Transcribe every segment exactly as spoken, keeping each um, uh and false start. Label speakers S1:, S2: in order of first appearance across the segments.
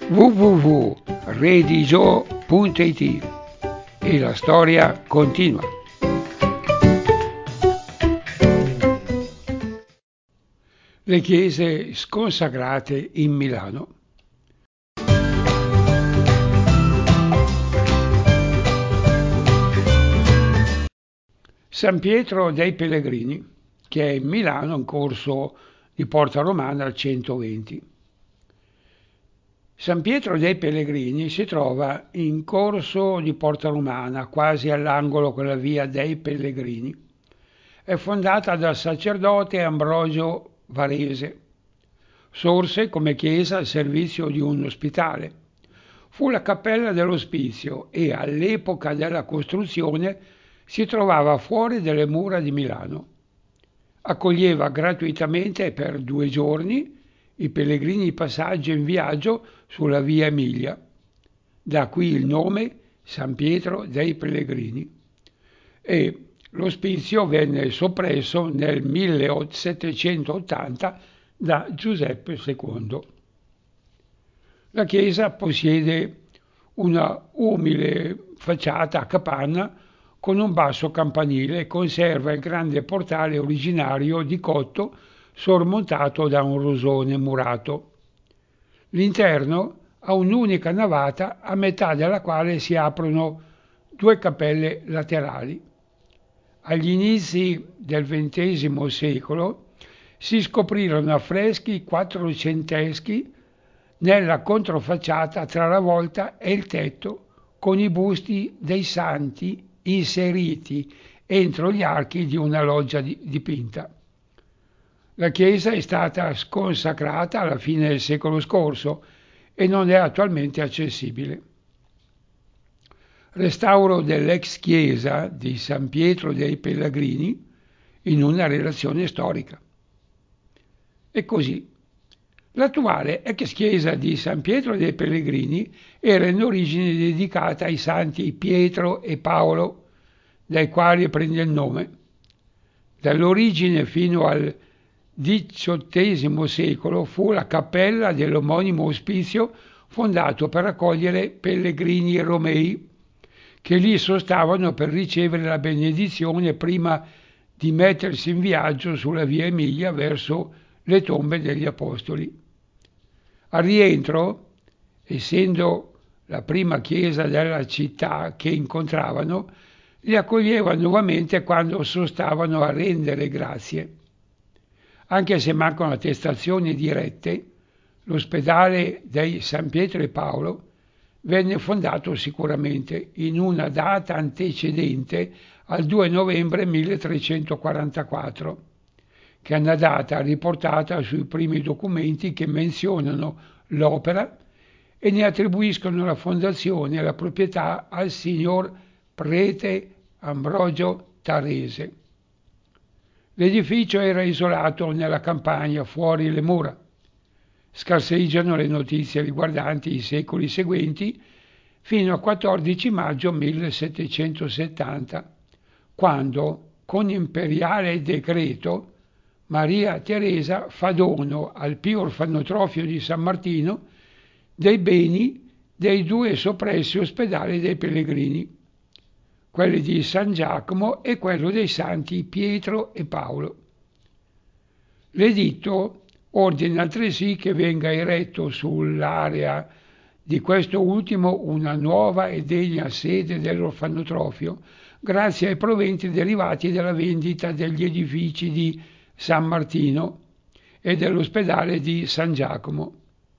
S1: w w w punto redigio punto it e la storia continua. Le chiese sconsacrate in Milano. San Pietro dei Pellegrini, che è in Milano in corso di Porta Romana al centoventi. San Pietro dei Pellegrini si trova in corso di Porta Romana, quasi all'angolo con la via dei Pellegrini. È fondata dal sacerdote Ambrogio Varese. Sorse come chiesa al servizio di un ospitale. Fu la cappella dell'ospizio e all'epoca della costruzione si trovava fuori dalle mura di Milano. Accoglieva gratuitamente per due giorni i pellegrini di passaggio in viaggio sulla via Emilia. Da qui il nome San Pietro dei Pellegrini. E l'ospizio venne soppresso nel millesettecentottanta da Giuseppe secondo. La chiesa possiede una umile facciata a capanna con un basso campanile e conserva il grande portale originario di cotto sormontato da un rosone murato. L'interno ha un'unica navata a metà della quale si aprono due cappelle laterali. Agli inizi del ventesimo secolo si scoprirono affreschi quattrocenteschi nella controfacciata tra la volta e il tetto, con i busti dei santi inseriti entro gli archi di una loggia dipinta. La chiesa è stata sconsacrata alla fine del secolo scorso e non è attualmente accessibile. Restauro dell'ex chiesa di San Pietro dei Pellegrini in una relazione storica. E così. L'attuale ex chiesa di San Pietro dei Pellegrini era in origine dedicata ai santi Pietro e Paolo, dai quali prende il nome. Dall'origine fino al diciottesimo secolo fu la cappella dell'omonimo ospizio fondato per accogliere pellegrini romei che lì sostavano per ricevere la benedizione prima di mettersi in viaggio sulla via Emilia verso le tombe degli apostoli. Al rientro, essendo la prima chiesa della città che incontravano, li accoglieva nuovamente quando sostavano a rendere grazie. Anche se mancano attestazioni dirette, l'ospedale dei San Pietro e Paolo venne fondato sicuramente in una data antecedente al due novembre milletrecentoquarantaquattro, che è una data riportata sui primi documenti che menzionano l'opera e ne attribuiscono la fondazione e la proprietà al signor prete Ambrogio Tarese. L'edificio era isolato nella campagna, fuori le mura. Scarseggiano le notizie riguardanti i secoli seguenti fino al quattordici maggio millesettecentosettanta, quando, con imperiale decreto, Maria Teresa fa dono al Pio Orfanotrofio di San Martino dei beni dei due soppressi ospedali dei pellegrini, quelli di San Giacomo e quello dei santi Pietro e Paolo. L'editto ordina altresì che venga eretto sull'area di questo ultimo una nuova e degna sede dell'orfanotrofio, grazie ai proventi derivati dalla vendita degli edifici di San Martino e dell'ospedale di San Giacomo.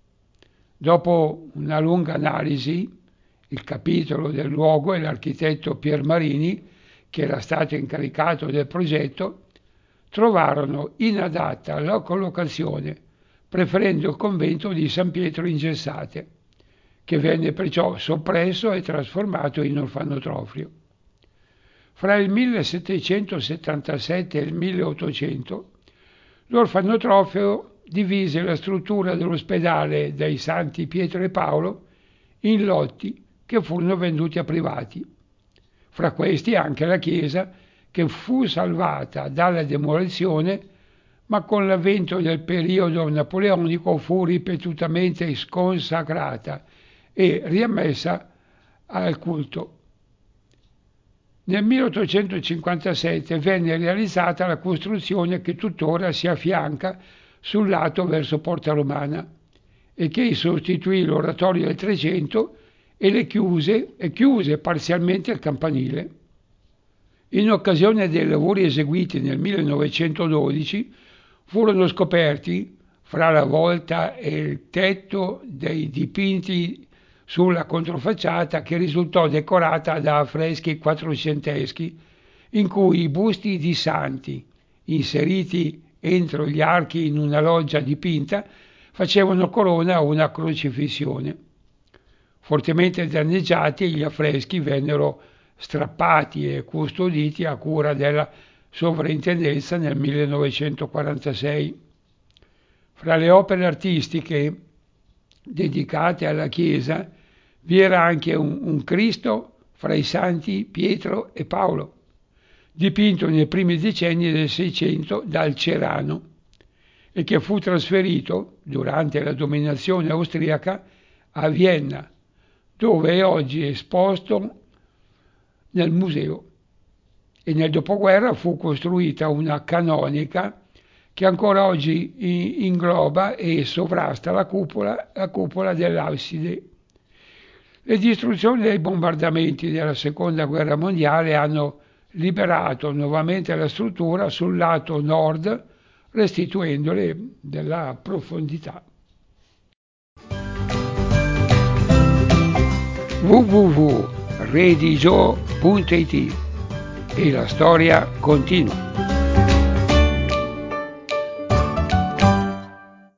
S1: Dopo una lunga analisi, il capitolo del luogo e l'architetto Pier Marini, che era stato incaricato del progetto, trovarono inadatta la collocazione, preferendo il convento di San Pietro in Gessate, che venne perciò soppresso e trasformato in orfanotrofio. Fra il millesettecentosettantasette e il milleottocento l'orfanotrofio divise la struttura dell'ospedale dei Santi Pietro e Paolo in lotti che furono venduti a privati. Fra questi anche la chiesa, che fu salvata dalla demolizione ma con l'avvento del periodo napoleonico fu ripetutamente sconsacrata e riammessa al culto. Nel milleottocentocinquantasette venne realizzata la costruzione che tuttora si affianca sul lato verso Porta Romana e che sostituì l'oratorio del Trecento e le chiuse, e chiuse parzialmente il campanile. In occasione dei lavori eseguiti nel millenovecentododici furono scoperti, fra la volta e il tetto, dei dipinti sulla controfacciata che risultò decorata da affreschi quattrocenteschi, in cui i busti di santi, inseriti entro gli archi in una loggia dipinta, facevano corona a una crocifissione. Fortemente danneggiati, gli affreschi vennero strappati e custoditi a cura della sovrintendenza nel millenovecentoquarantasei. Fra le opere artistiche dedicate alla chiesa vi era anche un, un Cristo fra i santi Pietro e Paolo, dipinto nei primi decenni del Seicento dal Cerano e che fu trasferito durante la dominazione austriaca a Vienna, dove è oggi esposto nel museo. E nel dopoguerra fu costruita una canonica che ancora oggi ingloba e sovrasta la cupola, la cupola dell'abside. Le distruzioni dei bombardamenti della seconda guerra mondiale hanno liberato nuovamente la struttura sul lato nord, restituendole della profondità. w w w punto redigio punto it E la storia continua.